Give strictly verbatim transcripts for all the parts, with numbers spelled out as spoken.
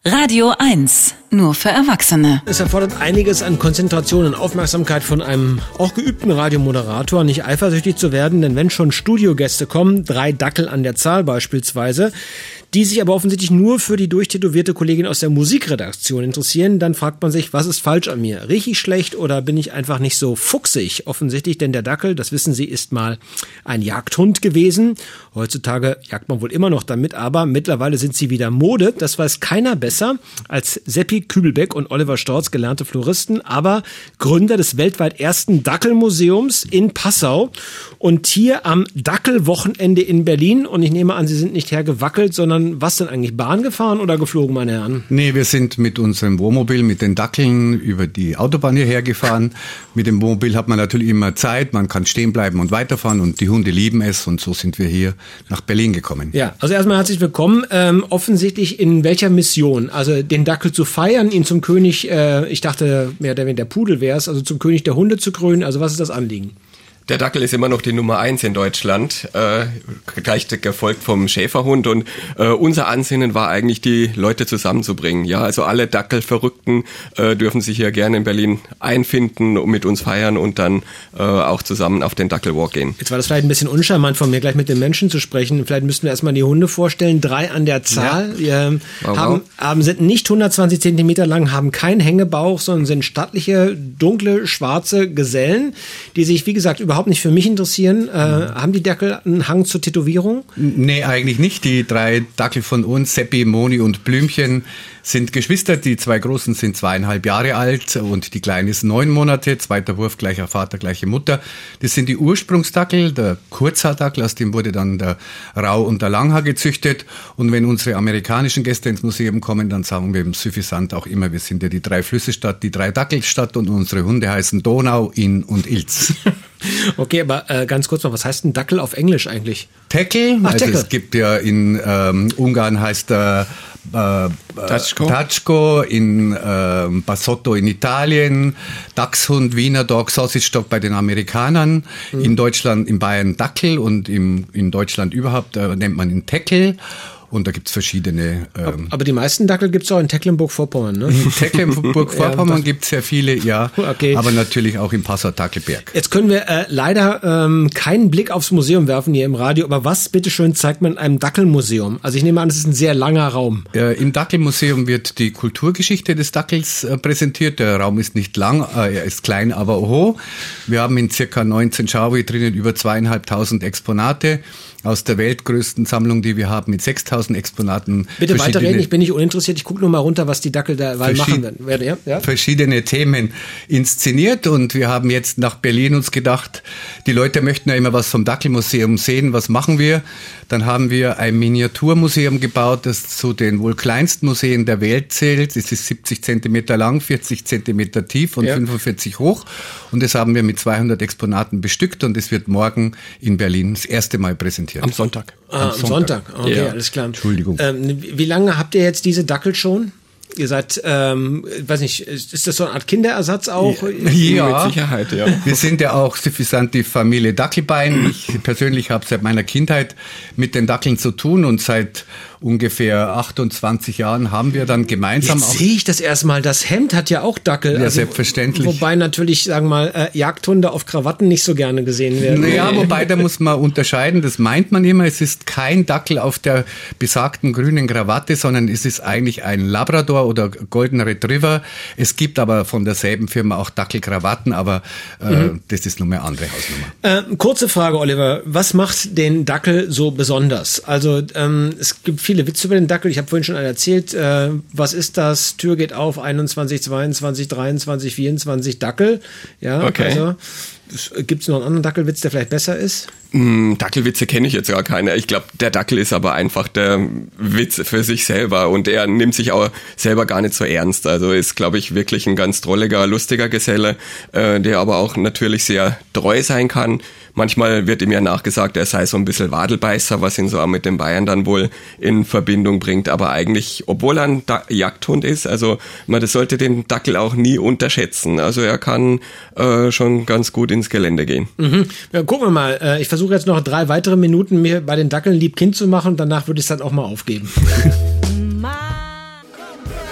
Radio eins, nur für Erwachsene. Es erfordert einiges an Konzentration und Aufmerksamkeit von einem auch geübten Radiomoderator, nicht eifersüchtig zu werden, denn wenn schon Studiogäste kommen, drei Dackel an der Zahl beispielsweise, die sich aber offensichtlich nur für die durchtätowierte Kollegin aus der Musikredaktion interessieren, dann fragt man sich, was ist falsch an mir? Riech ich schlecht oder bin ich einfach nicht so fuchsig? Offensichtlich, denn der Dackel, das wissen Sie, ist mal ein Jagdhund gewesen. Heutzutage jagt man wohl immer noch damit, aber mittlerweile sind sie wieder Mode. Das weiß keiner besser als Seppi Kübelbeck und Oliver Storz, gelernte Floristen, aber Gründer des weltweit ersten Dackelmuseums in Passau und hier am Dackelwochenende in Berlin. Und ich nehme an, Sie sind nicht hergewackelt, sondern was denn eigentlich? Bahn gefahren oder geflogen, meine Herren? Nee, wir sind mit unserem Wohnmobil, mit den Dackeln über die Autobahn hierher gefahren. Mit dem Wohnmobil hat man natürlich immer Zeit, man kann stehen bleiben und weiterfahren und die Hunde lieben es und so sind wir hier nach Berlin gekommen. Ja, also erstmal herzlich willkommen. Ähm, offensichtlich in welcher Mission? Also den Dackel zu feiern, ihn zum König, äh, ich dachte mehr oder weniger der Pudel wäre es, also zum König der Hunde zu krönen. Also was ist das Anliegen? Der Dackel ist immer noch die Nummer eins in Deutschland, äh, gleich gefolgt vom Schäferhund und äh, unser Ansinnen war eigentlich, die Leute zusammenzubringen. Ja, also alle Dackelverrückten äh, dürfen sich hier gerne in Berlin einfinden und mit uns feiern und dann äh, auch zusammen auf den Dackelwalk gehen. Jetzt war das vielleicht ein bisschen uncharmant von mir, gleich mit den Menschen zu sprechen. Vielleicht müssten wir erstmal die Hunde vorstellen. Drei an der Zahl. Ja. Die, äh, wow, haben, wow. haben, sind nicht hundertzwanzig Zentimeter lang, haben keinen Hängebauch, sondern sind stattliche, dunkle, schwarze Gesellen, die sich, wie gesagt, über überhaupt nicht für mich interessieren. Äh, haben die Dackel einen Hang zur Tätowierung? Nee, eigentlich nicht. Die drei Dackel von uns, Seppi, Moni und Blümchen, sind Geschwister. Die zwei Großen sind zweieinhalb Jahre alt und die Kleine ist neun Monate. Zweiter Wurf, gleicher Vater, gleiche Mutter. Das sind die Ursprungsdackel, der Kurzhaardackel, aus dem wurde dann der Rau- und der Langhaar gezüchtet. Und wenn unsere amerikanischen Gäste ins Museum kommen, dann sagen wir im Suffisant auch immer, wir sind ja die drei Flüsse-Stadt, die drei Dackelstadt und unsere Hunde heißen Donau, Inn und Ilz. Okay, aber äh, ganz kurz noch, was heißt ein Dackel auf Englisch eigentlich? Tackle. Ach, also Tackle. Es gibt ja in ähm, Ungarn heißt er äh, Tatschko. Tatschko, in äh, Bassotto in Italien, Dachshund, Wiener Dog, Sausage Dog bei den Amerikanern, mhm. in Deutschland, in Bayern Dackel und im, in Deutschland überhaupt äh, nennt man ihn Tackle. Und da gibt's verschiedene. Ähm Aber die meisten Dackel gibt's auch in Tecklenburg-Vorpommern, ne? In Tecklenburg-Vorpommern ja, gibt's sehr viele, ja. Okay. Aber natürlich auch im Passau-Dackelberg. Jetzt können wir äh, leider ähm, keinen Blick aufs Museum werfen hier im Radio. Aber was, bitteschön, zeigt man in einem Dackelmuseum? Also ich nehme an, es ist ein sehr langer Raum. Äh, Im Dackelmuseum wird die Kulturgeschichte des Dackels äh, präsentiert. Der Raum ist nicht lang, äh, er ist klein, aber hoch. Wir haben in circa neunzehn Schauvitrinen über zweieinhalbtausend Exponate aus der weltgrößten Sammlung, die wir haben, mit sechstausend Exponaten. Bitte weiterreden, ich bin nicht uninteressiert. Ich gucke nur mal runter, was die Dackel da machen werden. Ja? Ja? Verschiedene Themen inszeniert und wir haben jetzt nach Berlin uns gedacht, die Leute möchten ja immer was vom Dackelmuseum sehen. Was machen wir? Dann haben wir ein Miniaturmuseum gebaut, das zu den wohl kleinsten Museen der Welt zählt. Es ist siebzig Zentimeter lang, vierzig Zentimeter tief und ja. fünfundvierzig hoch. Und das haben wir mit zweihundert Exponaten bestückt und es wird morgen in Berlin das erste Mal präsentiert. Am Sonntag. Ah, am Sonntag. Sonntag. Okay, ja. Alles klar. Entschuldigung. Ähm, wie lange habt ihr jetzt diese Dackel schon? Ihr seid, ähm, weiß nicht, ist das so eine Art Kinderersatz auch? Ja, ja. Mit Sicherheit, ja. Wir sind ja auch suffisant die Familie Dackelbein. Ich persönlich habe seit meiner Kindheit mit den Dackeln zu tun und seit ungefähr achtundzwanzig Jahren haben wir dann gemeinsam Jetzt auch... sehe ich das erstmal. Das Hemd hat ja auch Dackel. Ja, also, selbstverständlich. Wobei natürlich, sagen wir mal, äh, Jagdhunde auf Krawatten nicht so gerne gesehen werden. Naja, wobei, da muss man unterscheiden, das meint man immer, es ist kein Dackel auf der besagten grünen Krawatte, sondern es ist eigentlich ein Labrador oder Golden Retriever. Es gibt aber von derselben Firma auch Dackelkrawatten, aber äh, mhm. das ist nur eine andere Hausnummer. Äh, kurze Frage, Oliver. Was macht den Dackel so besonders? Also ähm, es gibt viele Witze über den Dackel. Ich habe vorhin schon einen erzählt. Äh, was ist das? Tür geht auf, einundzwanzig, zweiundzwanzig, dreiundzwanzig, vierundzwanzig Dackel. Ja, okay. Also gibt es noch einen anderen Dackelwitz, der vielleicht besser ist? Mm, Dackelwitze kenne ich jetzt gar keine. Ich glaube, der Dackel ist aber einfach der Witz für sich selber und er nimmt sich auch selber gar nicht so ernst. Also ist, glaube ich, wirklich ein ganz drolliger, lustiger Geselle, äh, der aber auch natürlich sehr treu sein kann. Manchmal wird ihm ja nachgesagt, er sei so ein bisschen Wadelbeißer, was ihn so auch mit den Bayern dann wohl in Verbindung bringt. Aber eigentlich, obwohl er ein da- Jagdhund ist, also man das sollte den Dackel auch nie unterschätzen. Also er kann äh, schon ganz gut ins Gelände gehen. Mhm. Ja, gucken wir mal. Äh, ich versuche jetzt noch drei weitere Minuten mir bei den Dackeln lieb Kind zu machen und danach würde ich es dann auch mal aufgeben.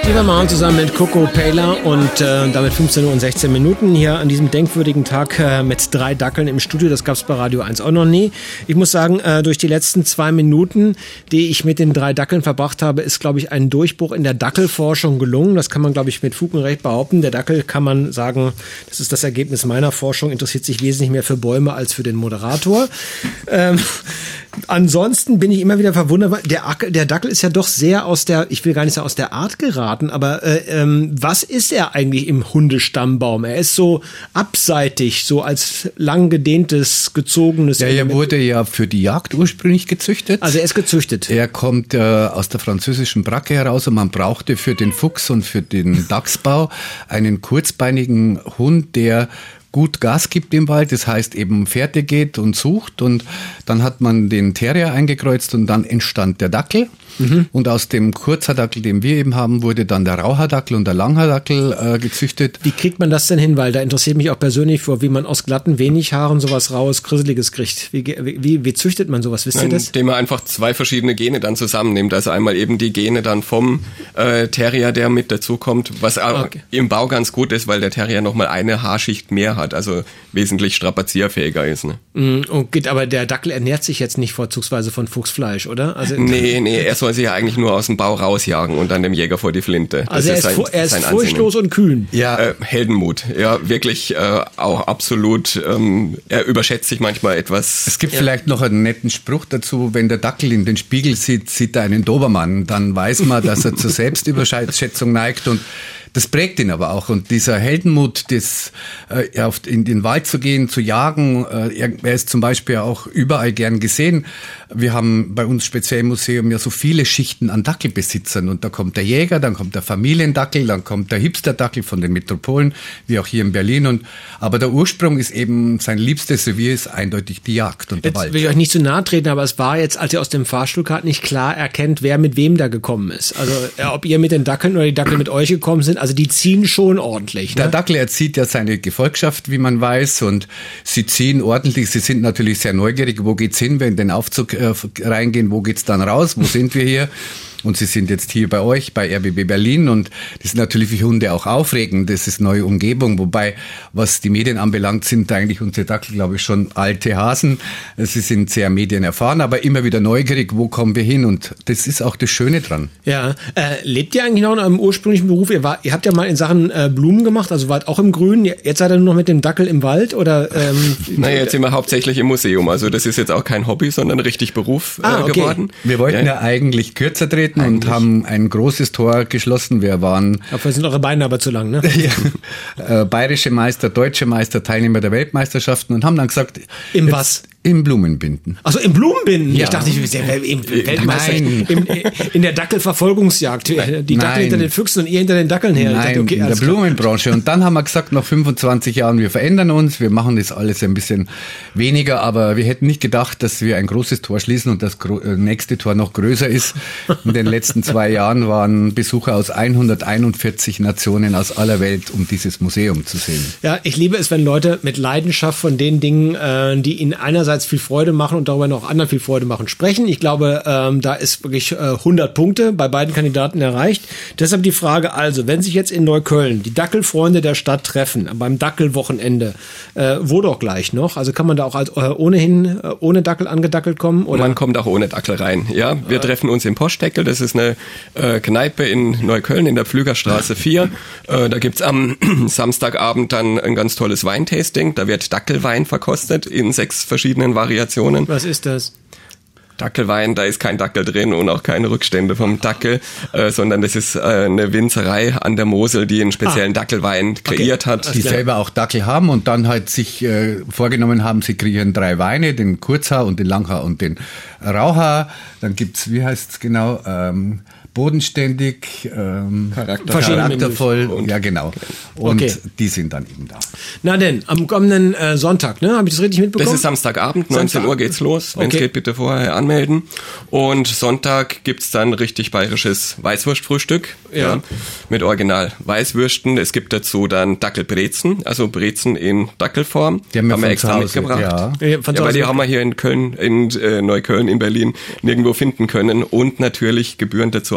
Die wir machen zusammen mit Coco Paler und äh, damit fünfzehn Uhr und sechzehn Minuten hier an diesem denkwürdigen Tag äh, mit drei Dackeln im Studio. Das gab es bei Radio eins auch noch nie. Ich muss sagen, äh, durch die letzten zwei Minuten, die ich mit den drei Dackeln verbracht habe, ist, glaube ich, ein Durchbruch in der Dackelforschung gelungen. Das kann man, glaube ich, mit Fug und Recht behaupten. Der Dackel, kann man sagen, das ist das Ergebnis meiner Forschung, interessiert sich wesentlich mehr für Bäume als für den Moderator. Ähm, ansonsten bin ich immer wieder verwundert, der, der Dackel ist ja doch sehr aus der, ich will gar nicht sagen aus der Art geraten, aber äh, ähm, was ist er eigentlich im Hundestammbaum? Er ist so abseitig, so als lang gedehntes, gezogenes... Ja, er wurde ja für die Jagd ursprünglich gezüchtet. Also er ist gezüchtet. Er kommt äh, aus der französischen Bracke heraus und man brauchte für den Fuchs und für den Dachsbau einen kurzbeinigen Hund, der gut Gas gibt im Wald, das heißt eben Fährte geht und sucht, und dann hat man den Terrier eingekreuzt und dann entstand der Dackel. Mhm. Und aus dem Kurzhaardackel, den wir eben haben, wurde dann der Rauhaardackel und der Langhaardackel äh, gezüchtet. Wie kriegt man das denn hin? Weil da interessiert mich auch persönlich vor, wie man aus glatten, wenig Haaren sowas Raues, Grisseliges kriegt. Wie, wie, wie züchtet man sowas? Wisst ihr das? Indem man einfach zwei verschiedene Gene dann zusammennimmt. Also einmal eben die Gene dann vom äh, Terrier, der mit dazukommt, was okay. im Bau ganz gut ist, weil der Terrier nochmal eine Haarschicht mehr hat, also wesentlich strapazierfähiger ist. Ne? Mm, okay, aber der Dackel ernährt sich jetzt nicht vorzugsweise von Fuchsfleisch, oder? Also nee, nee, er soll sich ja eigentlich nur aus dem Bau rausjagen und dann dem Jäger vor die Flinte. Das also er ist, ist, sein, er ist sein furchtlos und kühn. Ja. Äh, Heldenmut, ja, wirklich äh, auch absolut, ähm, er überschätzt sich manchmal etwas. Es gibt ja. vielleicht noch einen netten Spruch dazu, wenn der Dackel in den Spiegel sieht, sieht er einen Dobermann, dann weiß man, dass er zur Selbstüberschätzung neigt, und das prägt ihn aber auch. Und dieser Heldenmut, das, äh, auf, in den Wald zu gehen, zu jagen, äh, er, er ist zum Beispiel auch überall gern gesehen. Wir haben bei uns speziell im Museum ja so viele Schichten an Dackelbesitzern. Und da kommt der Jäger, dann kommt der Familiendackel, dann kommt der Hipsterdackel von den Metropolen, wie auch hier in Berlin. Und, aber der Ursprung ist eben, sein liebstes Revier ist eindeutig die Jagd und der jetzt Wald. Will ich euch nicht zu nahe treten, aber es war jetzt, als ihr aus dem Fahrstuhl kamt, nicht klar erkennt, wer mit wem da gekommen ist. Also äh, ob ihr mit den Dackeln oder die Dackel mit euch gekommen sind. Also die ziehen schon ordentlich. Ne? Der Dackel erzieht ja seine Gefolgschaft, wie man weiß, und sie ziehen ordentlich. Sie sind natürlich sehr neugierig, wo geht's hin, wenn den Aufzug äh, reingehen, wo geht's dann raus, wo sind wir hier? Und sie sind jetzt hier bei euch, bei R B B Berlin, und das ist natürlich für Hunde auch aufregend, das ist neue Umgebung, wobei, was die Medien anbelangt, sind eigentlich unsere Dackel, glaube ich, schon alte Hasen. Sie sind sehr medienerfahren, aber immer wieder neugierig, wo kommen wir hin, und das ist auch das Schöne dran. Ja, äh, lebt ihr eigentlich noch in eurem ursprünglichen Beruf? Ihr, war, ihr habt ja mal in Sachen äh, Blumen gemacht, also wart auch im Grünen, jetzt seid ihr nur noch mit dem Dackel im Wald, oder? Ähm, naja, jetzt sind wir hauptsächlich im Museum, also das ist jetzt auch kein Hobby, sondern richtig Beruf äh, ah, okay. geworden. Wir wollten ja, ja eigentlich kürzer treten eigentlich. Und haben ein großes Tor geschlossen. Wir waren... Dafür sind eure Beine aber zu lang, ne? ja, äh, bayerische Meister, deutsche Meister, Teilnehmer der Weltmeisterschaften, und haben dann gesagt... Im jetzt, was? Im Blumenbinden. Also im Blumenbinden? Ja. Ich dachte, ich wäre im Weltmeister. Nein. Im, in der Dackelverfolgungsjagd. Die Dackel Nein. hinter den Füchsen und ihr hinter den Dackeln her. Nein, dachte, okay, in der Blumenbranche. Und dann haben wir gesagt, nach fünfundzwanzig Jahren, wir verändern uns, wir machen das alles ein bisschen weniger, aber wir hätten nicht gedacht, dass wir ein großes Tor schließen und das nächste Tor noch größer ist. In den letzten zwei Jahren waren Besucher aus hunderteinundvierzig Nationen aus aller Welt, um dieses Museum zu sehen. Ja, ich liebe es, wenn Leute mit Leidenschaft von den Dingen, äh, die ihnen einerseits viel Freude machen und darüber noch anderen viel Freude machen, sprechen. Ich glaube, ähm, da ist wirklich äh, hundert Punkte bei beiden Kandidaten erreicht. Deshalb die Frage, also, wenn sich jetzt in Neukölln die Dackelfreunde der Stadt treffen, beim Dackelwochenende, äh, wo doch gleich noch? Also kann man da auch als, äh, ohnehin äh, ohne Dackel angedackelt kommen? Oder? Man kommt auch ohne Dackel rein, ja. Wir äh. treffen uns im Postdeckel, das ist eine äh, Kneipe in Neukölln in der Pflügerstraße vier. Äh, da gibt's am Samstagabend dann ein ganz tolles Weintasting. Da wird Dackelwein verkostet in sechs verschiedenen Variationen. Was ist das? Dackelwein, da ist kein Dackel drin und auch keine Rückstände vom Dackel, äh, sondern das ist äh, eine Winzerei an der Mosel, die einen speziellen ah. Dackelwein kreiert okay. hat. Die selber auch Dackel haben und dann halt sich äh, vorgenommen haben, sie kreieren drei Weine, den Kurzhaar und den Langhaar und den Rauhaar. Dann gibt's, wie heißt's genau, ähm, bodenständig, ähm, Charakter. charaktervoll, und, ja genau. Und okay. die sind dann eben da. Na denn, am kommenden äh, Sonntag, ne? Habe ich das richtig mitbekommen? Das ist Samstagabend, neunzehn Samstag. Uhr geht's los. Wenn es okay. geht, bitte vorher anmelden. Und Sonntag gibt's dann richtig bayerisches Weißwurstfrühstück. Ja. ja. Mit Original Weißwürsten. Es gibt dazu dann Dackelbrezen, also Brezen in Dackelform. Die haben wir, haben wir extra mitgebracht. Ja, ja, ja weil die haben wir hier in Köln, in äh, Neukölln, in Berlin nirgendwo finden können. Und natürlich gebührend dazu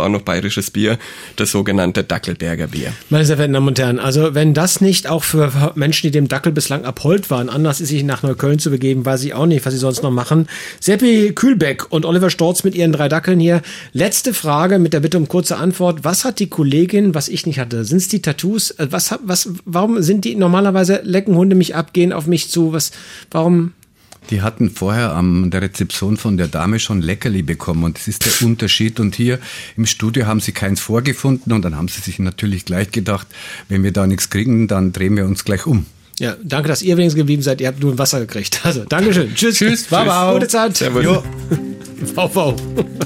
auch noch bayerisches Bier, das sogenannte Dackelberger Bier. Meine sehr verehrten Damen und Herren, also wenn das nicht auch für Menschen, die dem Dackel bislang abhold waren, anders ist, sich nach Neukölln zu begeben, weiß ich auch nicht, was sie sonst noch machen. Seppi Kühlbeck und Oliver Storz mit ihren drei Dackeln hier. Letzte Frage mit der Bitte um kurze Antwort. Was hat die Kollegin, was ich nicht hatte? Sind es die Tattoos? Was, was, warum sind die normalerweise, lecken Hunde mich ab, gehen auf mich zu? Was, warum? Die hatten vorher an der Rezeption von der Dame schon Leckerli bekommen und das ist der Unterschied. Und hier im Studio haben sie keins vorgefunden und dann haben sie sich natürlich gleich gedacht, wenn wir da nichts kriegen, dann drehen wir uns gleich um. Ja, danke, dass ihr wenigstens geblieben seid. Ihr habt nur ein Wasser gekriegt. Also, Dankeschön. Tschüss. Tschüss. Baba. Gute Zeit. Servus. V V.